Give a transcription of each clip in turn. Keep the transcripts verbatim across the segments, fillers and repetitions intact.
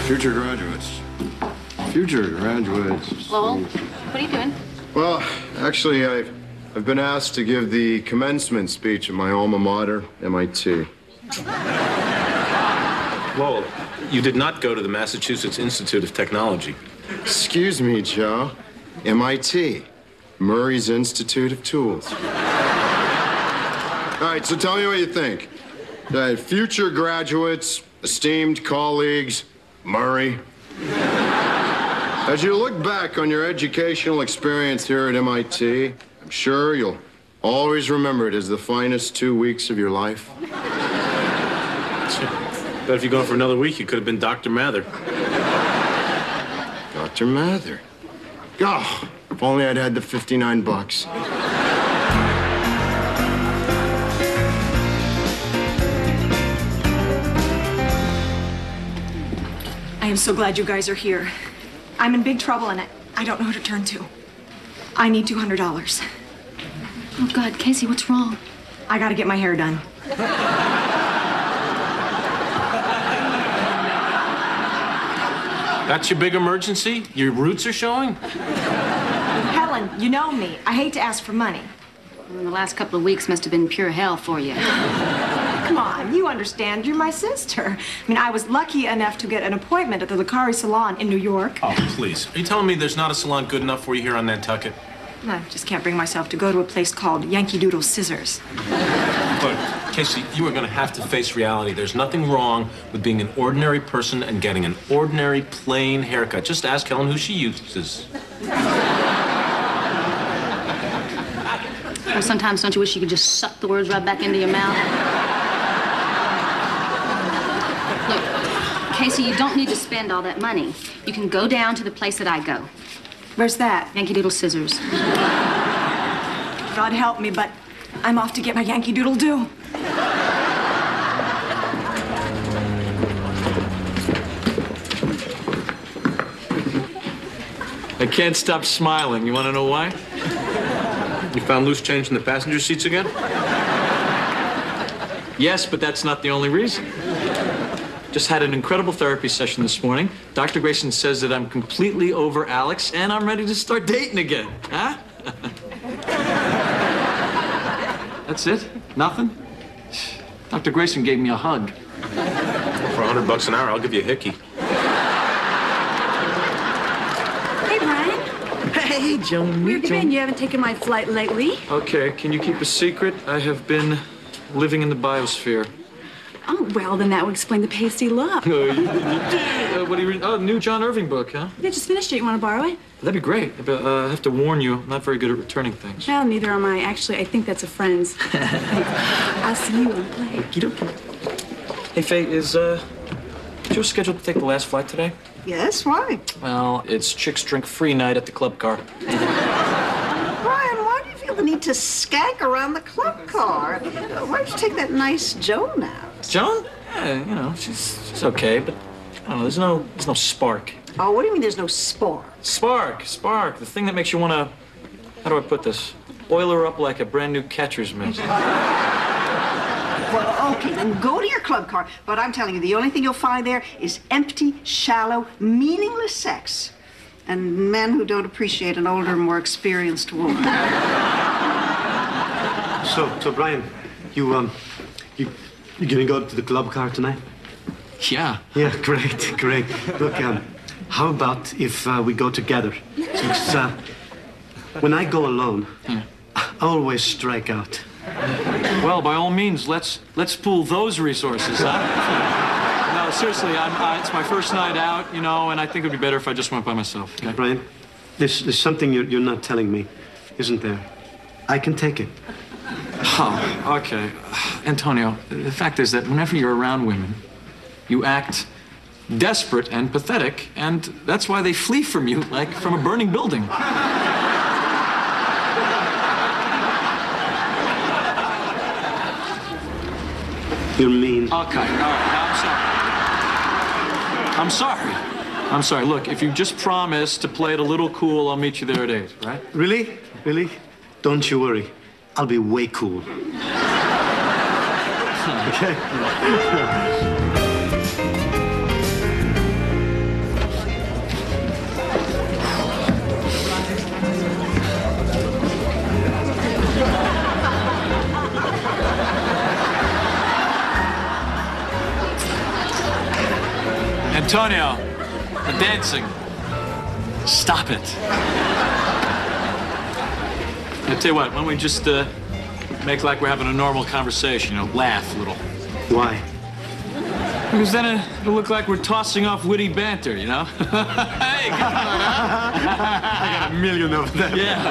Future graduates. Future graduates. Lowell, what are you doing? Well, actually, I've, I've been asked to give the commencement speech at my alma mater, M I T. Lowell, you did not go to the Massachusetts Institute of Technology. Excuse me, Joe. M I T. Murray's Institute of Tools. All right, so tell me what you think. Uh, future graduates, esteemed colleagues, Murray. As you look back on your educational experience here at M I T, I'm sure you'll always remember it as the finest two weeks of your life. Bet if you're going for another week, you could have been Doctor Mather. Doctor Mather. Oh, if only I'd had the fifty-nine bucks. I am so glad you guys are here. I'm in big trouble and I, I don't know who to turn to. I need two hundred dollars. Oh, God, Casey, what's wrong? I gotta get my hair done. That's your big emergency? Your roots are showing? Helen, you know me. I hate to ask for money. Well, the last couple of weeks must have been pure hell for you. Come on, you understand. You're my sister. I mean, I was lucky enough to get an appointment at the Lucari Salon in New York. Oh, please. Are you telling me there's not a salon good enough for you here on Nantucket? I just can't bring myself to go to a place called Yankee Doodle Scissors. Look, Casey, you are going to have to face reality. There's nothing wrong with being an ordinary person and getting an ordinary, plain haircut. Just ask Helen who she uses. Well, sometimes don't you wish you could just suck the words right back into your mouth? Look, Casey, you don't need to spend all that money. You can go down to the place that I go. Where's that? Yankee Doodle Scissors. God help me, but I'm off to get my Yankee Doodle do. I can't stop smiling. You want to know why? You found loose change in the passenger seats again? Yes, but that's not the only reason. Just had an incredible therapy session this morning. Doctor Grayson says that I'm completely over Alex and I'm ready to start dating again. Huh? That's it? Nothing? Doctor Grayson gave me a hug. For a hundred bucks an hour, I'll give you a hickey. Hey, Brian. Hey, Joan. Where have you been? You haven't taken my flight lately. Okay, can you keep a secret? I have been living in the biosphere. Oh, well, then that would explain the pasty look. Uh, you, you, uh, what do you read? Oh, new John Irving book, huh? Yeah, just finished it. You want to borrow it? That'd be great. But uh, I have to warn you, I'm not very good at returning things. Well, neither am I. Actually, I think that's a friend's. I'll see you on play. Okey-dokey. Hey, Faye, is, uh, Joe scheduled to take the last flight today? Yes, why? Well, it's chicks drink free night at the club car. Brian, why do you feel the need to skank around the club car? Why don't you take that nice Joan out? Joan? Yeah, you know, she's she's okay, but I don't know, there's no there's no spark. Oh, what do you mean there's no spark? Spark, spark, the thing that makes you wanna, how do I put this? Oil her up like a brand new catcher's mitt. Well, okay, then go to your club car. But I'm telling you, the only thing you'll find there is empty, shallow, meaningless sex. And men who don't appreciate an older, more experienced woman. So, so Brian, you, um, you, you gonna go to the club car tonight? Yeah. Yeah, great, great. Look, um, how about if uh, we go together? Because, uh, when I go alone, yeah. I always strike out. Well, by all means, let's let's pool those resources, huh? No, seriously, I'm, uh, it's my first night out, you know, and I think it would be better if I just went by myself. Okay? Brian, there's, there's something you're, you're not telling me, isn't there? I can take it. Oh, okay. Antonio, the fact is that whenever you're around women, you act desperate and pathetic, and that's why they flee from you like from a burning building. You're mean. Okay, all right, I'm sorry. I'm sorry. I'm sorry. Look, if you just promise to play it a little cool, I'll meet you there at eight, right? Really? Really? Don't you worry. I'll be way cool. Okay? Antonio, the dancing. Stop it. I tell you what, why don't we just uh, make like we're having a normal conversation, you know, laugh a little. Why? Because then it, it'll look like we're tossing off witty banter, you know? Hey, come on, huh? I got a million of them. Yeah.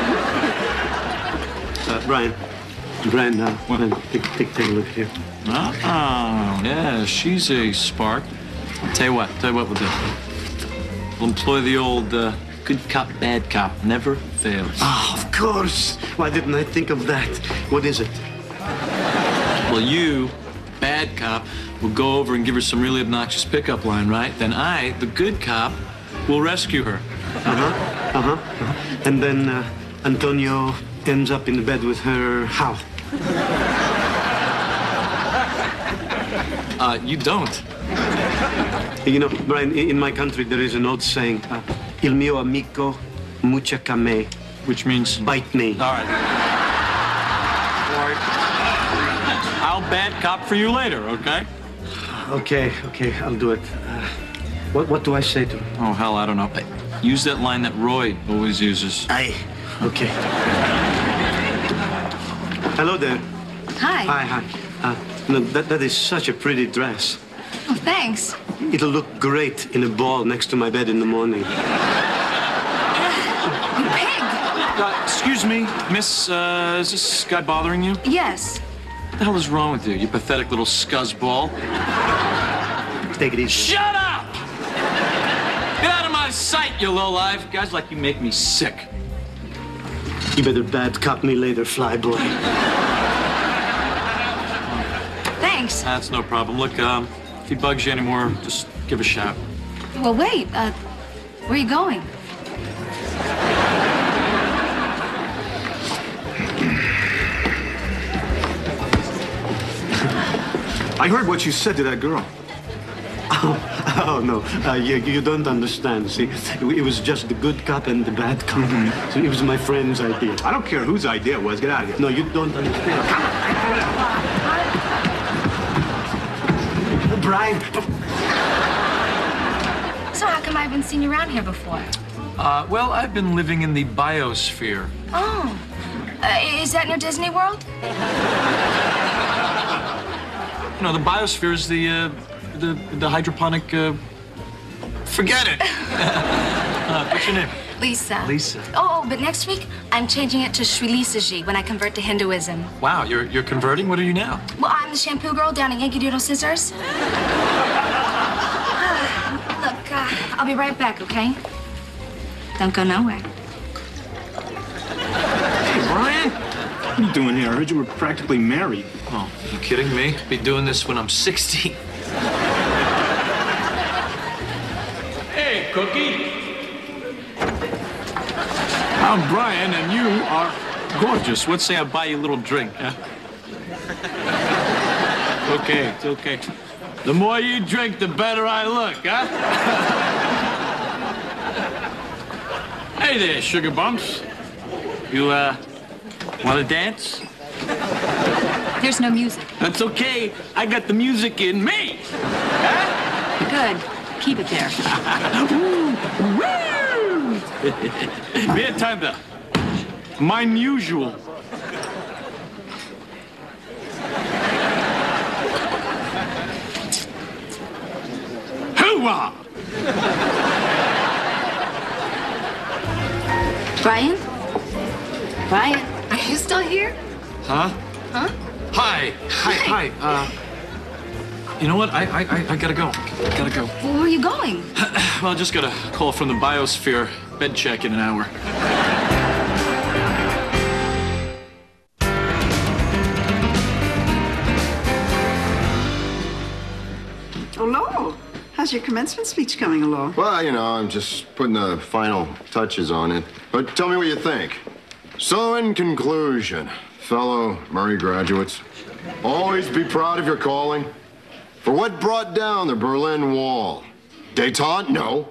Uh, Brian, Brian, uh, Brian, take, take, take a look here. Oh, yeah, she's a spark. I'll tell you what, tell you what we'll do. We'll employ the old uh, good cop, bad cop, never fails. Oh, of course. Why didn't I think of that? What is it? Well, you, bad cop, will go over and give her some really obnoxious pickup line, right? Then I, the good cop, will rescue her. Uh-huh, uh-huh, uh-huh. And then uh, Antonio ends up in bed with her how? Uh, you don't. You know, Brian, in my country there is an old saying, uh, il mio amico mucha came. Which means? Bite me. All right. All right. I'll bad cop for you later, okay? Okay, okay, I'll do it. Uh, what, what do I say to her? Oh, hell, I don't know. Use that line that Roy always uses. Aye. Okay. Hello there. Hi. Hi, hi. Uh, no, that, that is such a pretty dress. Oh, thanks. It'll look great in a ball next to my bed in the morning. You pig! Uh, excuse me, miss, uh, is this guy bothering you? Yes. What the hell is wrong with you, you pathetic little scuzzball? Take it easy. Shut up! Get out of my sight, you lowlife. Guys like you make me sick. You better bad cop me later, flyboy. Thanks. That's no problem. Look, um, if he bugs you anymore, just give a shout. Well, wait. Uh, where are you going? I heard what you said to that girl. Oh, oh no, uh, you, you don't understand. See, it was just the good cop and the bad cop. Mm-hmm. So it was my friend's idea. I don't care whose idea it was. Get out of here. No, you don't understand. Brian. So how come I haven't seen you around here before? Uh, well, I've been living in the biosphere. Oh. Uh, is that near Disney World? You know, the biosphere is the, uh, the, the hydroponic, uh, forget it. uh, what's your name? Lisa. Lisa. Oh, but next week, I'm changing it to Sri Lisa-ji when I convert to Hinduism. Wow, you're, you're converting? What are you now? Well, I'm the shampoo girl down at Yankee Doodle Scissors. Look, uh, I'll be right back, okay? Don't go nowhere. Hey, Brian. What are you doing here? I heard you were practically married. Oh, you kidding me? Be doing this when I'm sixty. Hey, Cookie. I'm Brian, and you are gorgeous. Let's say I buy you a little drink, huh? Okay, it's okay. The more you drink, the better I look, huh? Hey there, sugar bumps. You, uh, want to dance? There's no music. That's okay. I got the music in me. Huh? Good. Keep it there. Mehr time, mein usual. Hoorah! Brian? Brian, are you still here? Huh? Huh? Hi. Hi. Hi. Uh, you know what? I, I, I, I gotta go. I gotta go. Well, where are you going? Well, I just got a call from the biosphere. Bed check in an hour. Oh, Lowell, how's your commencement speech coming along? Well, you know, I'm just putting the final touches on it. But tell me what you think. So, in conclusion, fellow Murray graduates, always be proud of your calling. For what brought down the Berlin Wall? Détente? No.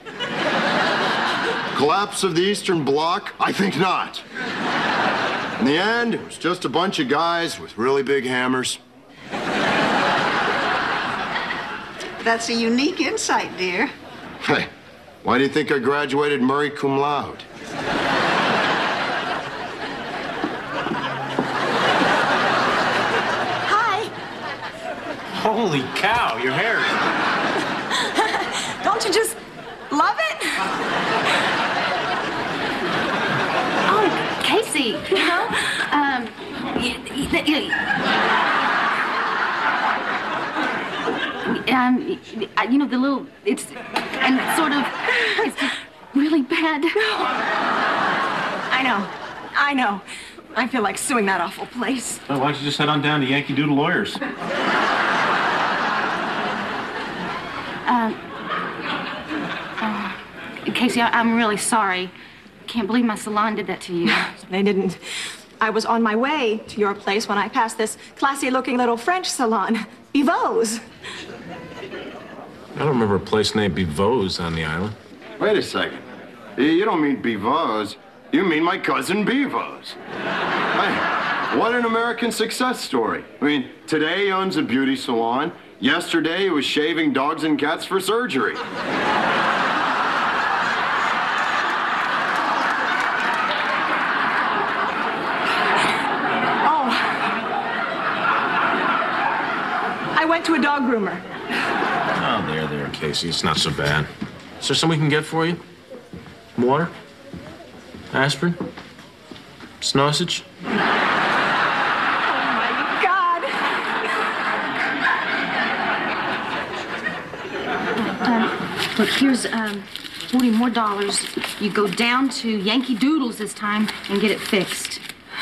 Collapse of the Eastern Bloc? I think not. In the end, it was just a bunch of guys with really big hammers. That's a unique insight, dear. Hey, why do you think I graduated Murray cum laude? Hi. Holy cow, your hair. Don't you just love it? Oh, Casey, you know, um, y- y- y- um, y- you know, the little, it's, and sort of, it's just really bad. I know. I know. I feel like suing that awful place. Well, why don't you just head on down to Yankee Doodle Lawyers? Um, uh, Casey, I- I'm really sorry. Can't believe my salon did that to you. They didn't. I was on my way to your place when I passed this classy-looking little French salon, Bivot's. I don't remember a place named Bivot's on the island. Wait a second. You don't mean Bevo's. You mean my cousin Bevo's. Hey, what an American success story. I mean, today he owns a beauty salon. Yesterday he was shaving dogs and cats for surgery. Oh. I went to a dog groomer. Oh, there, there, Casey. It's not so bad. Is there something we can get for you? Water? Aspirin? Sausage? Oh, my God. Um, look, here's um, forty more dollars. You go down to Yankee Doodles this time and get it fixed.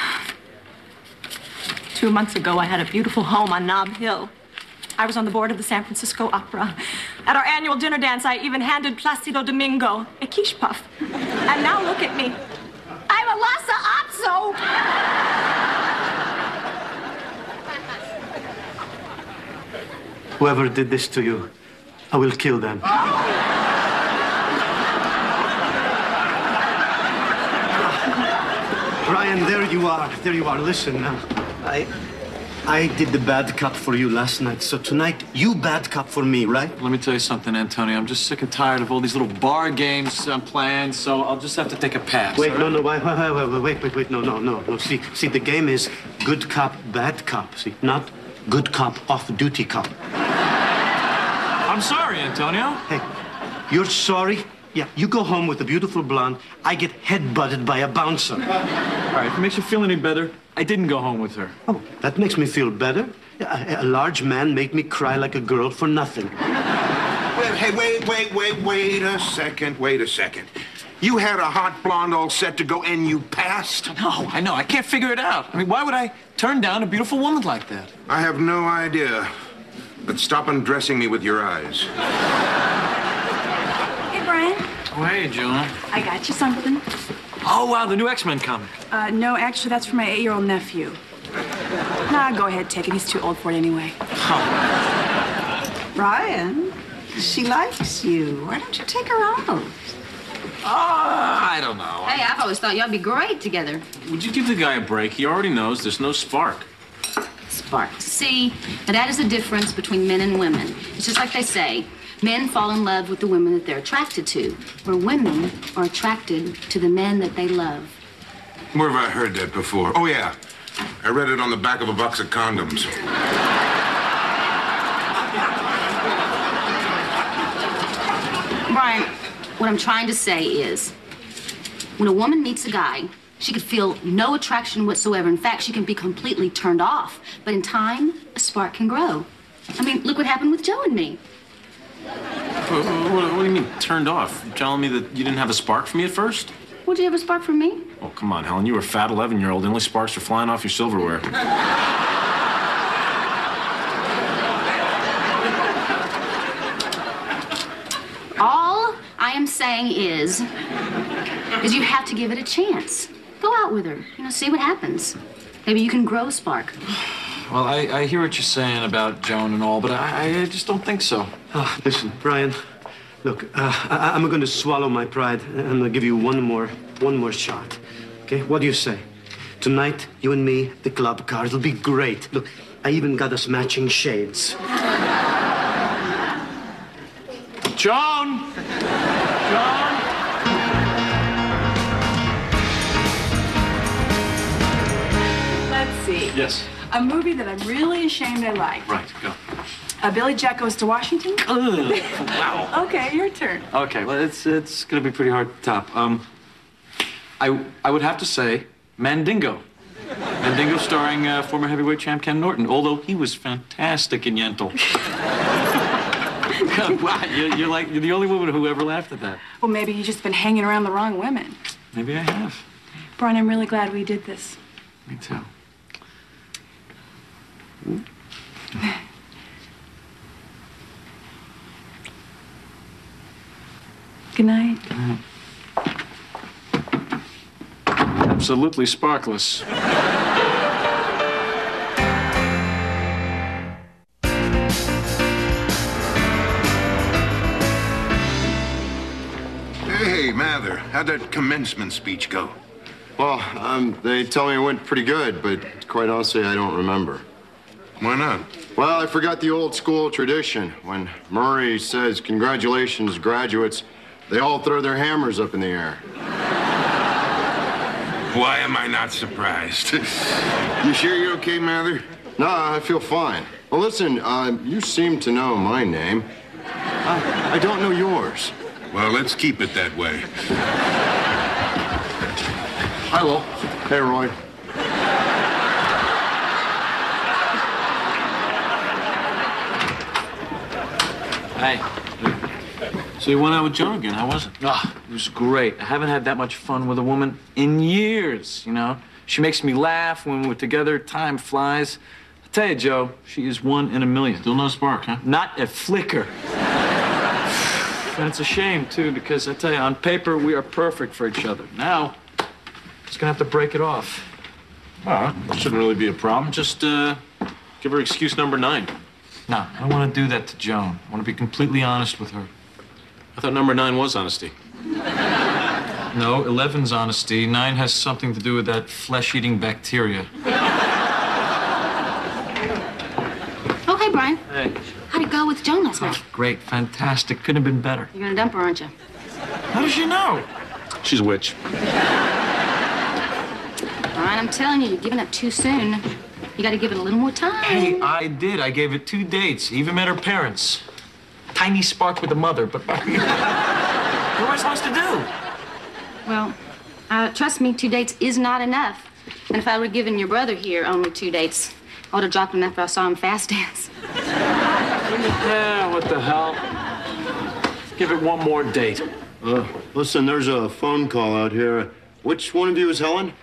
Two months ago, I had a beautiful home on Nob Hill. I was on the board of the San Francisco Opera. At our annual dinner dance, I even handed Placido Domingo a quiche puff. And now look at me. I'm a Lhasa Apso! Whoever did this to you, I will kill them. Brian, there you are. There you are. Listen now. I I did the bad cop for you last night, so tonight you bad cop for me, right? Let me tell you something, Antonio. I'm just sick and tired of all these little bar games I'm playing, so I'll just have to take a pass. Wait, all no, right? no, wait, wait, wait, wait, wait, wait, wait, no, no, no, no. See, see, the game is good cop, bad cop. See, not good cop, off-duty cop. I'm sorry, Antonio. Hey, you're sorry? Yeah, you go home with a beautiful blonde. I get head-butted by a bouncer. All right, if it makes you feel any better, I didn't go home with her. Oh, that makes me feel better. A, a large man made me cry like a girl for nothing. Wait, hey, wait, wait, wait, wait a second, wait a second. You had a hot blonde all set to go and you passed? No, I know. I can't figure it out. I mean, why would I turn down a beautiful woman like that? I have no idea. But stop undressing me with your eyes. Hey, Brian. Oh, hey, Jonah. I got you something. Oh, wow, the new X-Men comic. Uh, no, actually, that's for my eight-year-old nephew. Nah, go ahead, take it. He's too old for it anyway. Brian, she likes you. Why don't you take her out? Uh, I don't know. Hey, I've always thought y'all'd be great together. Would you give the guy a break? He already knows there's no spark. Spark. See, now that is the difference between men and women. It's just like they say, men fall in love with the women that they're attracted to, where women are attracted to the men that they love. Where have I heard that before? Oh, yeah. I read it on the back of a box of condoms. Brian, what I'm trying to say is, when a woman meets a guy, she could feel no attraction whatsoever. In fact, she can be completely turned off. But in time, a spark can grow. I mean, look what happened with Joe and me. What, what, what do you mean, turned off? You telling me that you didn't have a spark for me at first? Would you have a spark for me? Oh, come on, Helen. You were a fat eleven-year-old. The only sparks are flying off your silverware. All I am saying is, is you have to give it a chance. Go out with her. You know, see what happens. Maybe you can grow a spark. Well, I, I hear what you're saying about Joan and all, but I, I just don't think so. Oh, listen, Brian, look, uh, I, I'm going to swallow my pride, and I'm going to give you one more, one more shot. Okay, what do you say? Tonight, you and me, the club car, it'll be great. Look, I even got us matching shades. Joan! Joan! Let's see. Yes. A movie that I'm really ashamed I liked. Right, go. Uh, Billy Jack Goes to Washington? Ugh, wow. Okay, your turn. Okay, well, it's it's gonna be pretty hard to top. Um, I I would have to say Mandingo. Mandingo starring uh, former heavyweight champ Ken Norton, although he was fantastic in Yentl. Wow, you're, you're like, you're the only woman who ever laughed at that. Well, maybe you've just been hanging around the wrong women. Maybe I have. Brian, I'm really glad we did this. Me too. Good night. Absolutely sparkless. Hey, Mather, how'd that commencement speech go? Well, um, they tell me it went pretty good, but quite honestly, I don't remember. Why not? Well, I forgot the old school tradition. When Murray says, "Congratulations, graduates," they all throw their hammers up in the air. Why am I not surprised? You sure you're okay, Mather? No, I feel fine. Well, listen, uh, you seem to know my name. I, I don't know yours. Well, let's keep it that way. Hi, Lowell. Hey, Roy. Hey. So you went out with Joan again. How was it? Ah, it was great. I haven't had that much fun with a woman in years, you know? She makes me laugh when we're together. Time flies. I tell you, Joe, she is one in a million. Still no spark, huh? Not a flicker. And it's a shame, too, because I tell you, on paper, we are perfect for each other. Now, just gonna have to break it off. Oh, shouldn't really be a problem. Just, uh, give her excuse number nine. No, I don't want to do that to Joan. I want to be completely honest with her. I thought number nine was honesty. No, eleven's honesty. Nine has something to do with that flesh-eating bacteria. Oh, hey, Brian. Hey. How'd it go with Joan last night? Oh, great, fantastic. Couldn't have been better. You're gonna dump her, aren't you? How does she know? She's a witch. Brian, I'm telling you, you're giving up too soon. You gotta give it a little more time. Hey, I did. I gave it two dates. Even met her parents. Tiny spark with the mother, but what am I supposed to do? Well, uh, trust me, two dates is not enough. And if I were giving your brother here only two dates, I would have dropped him after I saw him fast dance. Yeah, what the hell? Give it one more date. Uh, listen, there's a phone call out here. Which one of you is Helen?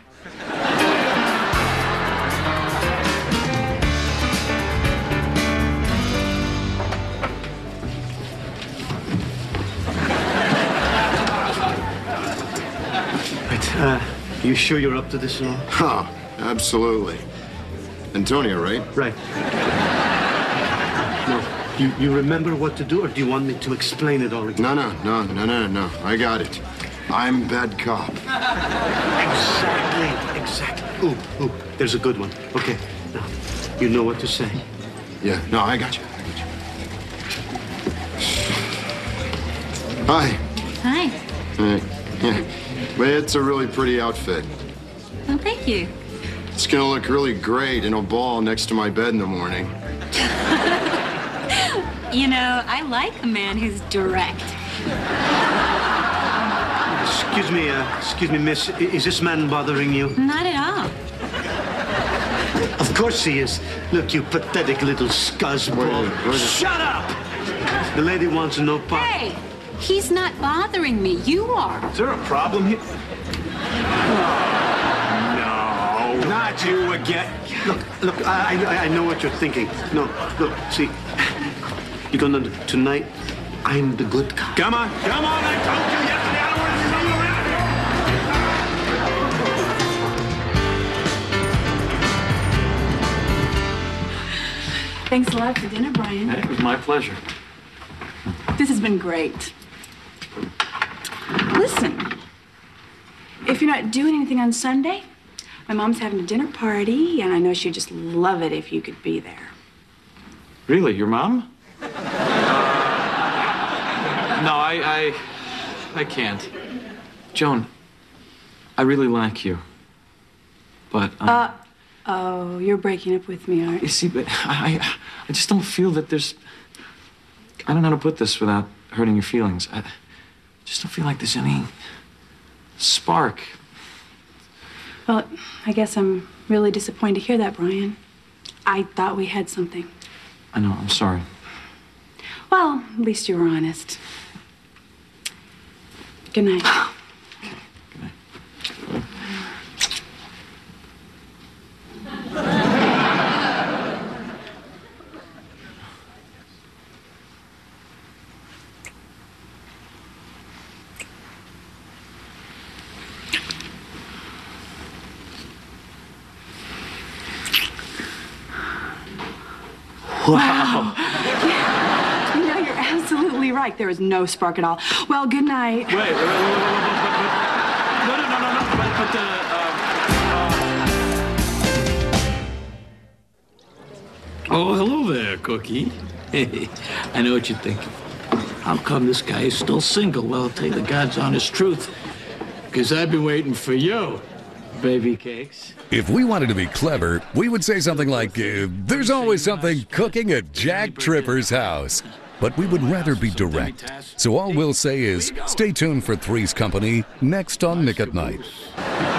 Uh, you sure you're up to this now? Huh, absolutely. Antonio, right? Right. No, you, you remember what to do, or do you want me to explain it all again? No, no, no, no, no, no. I got it. I'm bad cop. Exactly, exactly. Ooh, ooh, there's a good one. Okay, now, you know what to say. Yeah, no, I got you. I got you. Hi. Hi. Uh, yeah. But it's a really pretty outfit. Well, thank you. It's gonna look really great in a ball next to my bed in the morning. You know, I like a man who's direct. Excuse me, uh, excuse me, miss. I- Is this man bothering you? Not at all. Of course he is. Look, you pathetic little scuzzball. Wait, wait. Shut up! The lady wants to know part. Hey, he's not bothering me. You are. Is there a problem here? No, not you again. Look, look, I, I, I know what you're thinking. No, look, see, you're gonna, tonight, I'm the good cop. Come on, come on, I told you yesterday I don't want to see you around here. Thanks a lot for dinner, Brian. Hey, it was my pleasure. This has been great. Listen, if you're not doing anything on Sunday, my mom's having a dinner party, and I know she'd just love it if you could be there. Really, your mom? No, I, I, I can't. Joan, I really like you, but um, Uh, oh, you're breaking up with me, aren't you you? see, but I, I just don't feel that there's. I don't know how to put this without hurting your feelings. I just don't feel like there's any spark. Well, I guess I'm really disappointed to hear that, Brian. I thought we had something. I know. I'm sorry. Well, at least you were honest. Good night. Okay. Good night. Wow. You know, you're absolutely right. There is no spark at all. Well, good night. Wait, wait, wait, wait, wait, wait, wait. No, no, no, no, no. But, but uh, uh, Oh, hello there, Cookie. I know what you're thinking. How come this guy is still single? Well, I'll tell you the God's honest truth. Because I've been waiting for you, baby cakes. If we wanted to be clever, we would say something like, uh, there's always something cooking at Jack Tripper's house. But we would rather be direct. So all we'll say is, stay tuned for Three's Company next on Nick at Night.